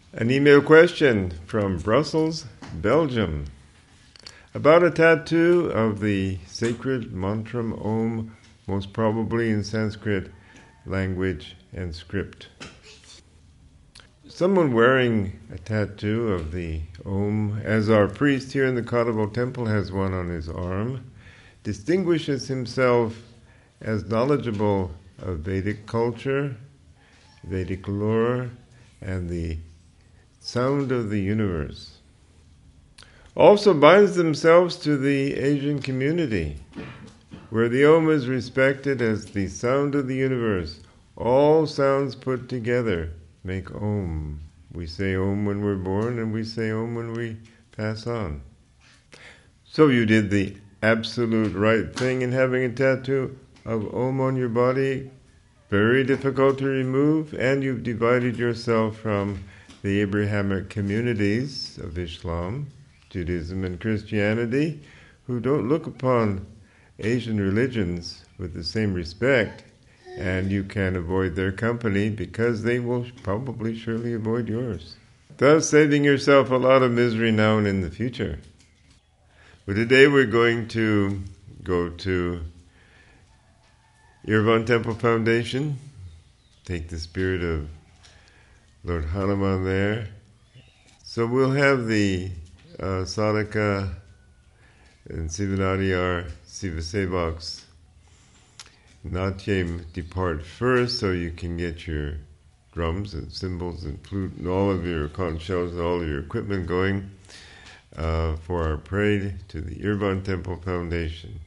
An email question from Brussels, Belgium, about a tattoo of the sacred mantram Om, most probably in Sanskrit language and script. Someone wearing a tattoo of the Om, as our priest here in the Kadavo temple has one on his arm, distinguishes himself as knowledgeable of Vedic culture, Vedic lore, and the sound of the universe. Also binds themselves to the Asian community, where the Om is respected as the sound of the universe. All sounds put together make Om. We say Om when we're born, and we say Om when we pass on. So you did the absolute right thing in having a tattoo of Om on your body, very difficult to remove, and you've divided yourself from the Abrahamic communities of Islam, Judaism, and Christianity, who don't look upon Asian religions with the same respect, and you can avoid their company because they will probably surely avoid yours, thus saving yourself a lot of misery now and in the future. But today we're going to go to Irvan Temple Foundation, take the spirit of Lord Hanuman there. So we'll have the Sadhaka and Sivanadiyar Sivasevaks Natyam depart first, so you can get your drums and cymbals and flute and all of your conch shells and all of your equipment going for our parade to the Irvan Temple Foundation.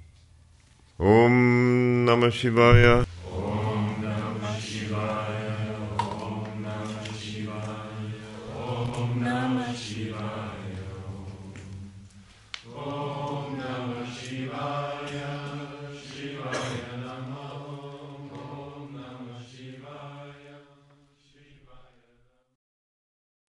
Om Namah Shivaya. Om Namah Shivaya. Om Namah Shivaya. Om Namah Shivaya. Om